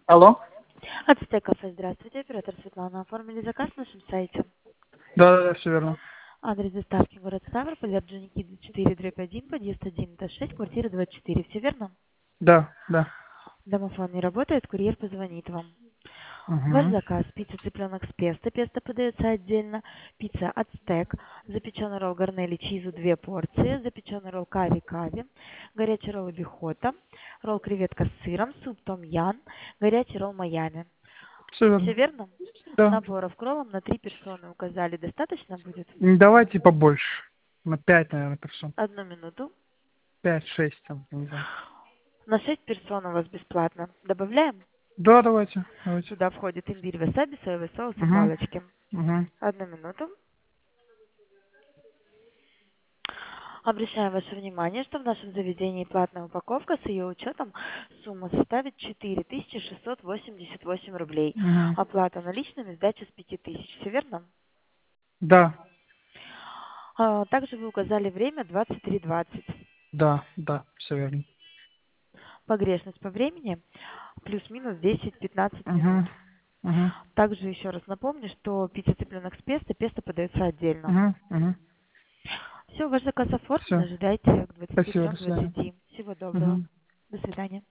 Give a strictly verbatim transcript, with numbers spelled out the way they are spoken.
Алло? Ацтек кафе, здравствуйте. Оператор Светлана. Оформили заказ на нашем сайте. Да, да, да, все верно. Адрес доставки город Ставрополь, Орджоникидзе четыре, дробь один, подъезд один, этаж шесть, квартира двадцать четыре. Все верно? Да, да. Домофон не работает, курьер позвонит вам. Ваш Угу. заказ: пицца цыпленок с песто, песто подается отдельно, пицца ацтек, запеченный ролл гарнели чизу две порции, запеченный ролл кави кави, горячий ролл бихота, ролл креветка с сыром, суп том ян, горячий ролл майами. Все Все верно. верно? Да. Наборов кроллом на три персоны указали. Достаточно будет? М, Давайте побольше. На пять, наверное, персон. Одну минуту. Пять-шесть там, не знаю. На шесть персон у вас бесплатно. Добавляем? Да, давайте. Давайте. Сюда входит имбирь, васаби, соевый соус и Угу. палочки. Угу. Одну минуту. Обращаем ваше внимание, что в нашем заведении платная упаковка, с ее учетом сумма составит четыре тысячи шестьсот восемьдесят восемь рублей. Угу. Оплата наличными, сдача с пяти тысяч. Все верно? Да, А, Также вы указали время двадцать три двадцать. да, да, все верно. Погрешность по времени плюс-минус десять-пятнадцать минут. Угу. Угу. Также еще раз напомню, что пицца цыпленок с песто, песто подается отдельно. Угу. Угу. Все, ваш заказ оформлен, Все. ожидайте к двадцати Спасибо, трём до свидания. двадцати. Всего доброго. Угу. До свидания.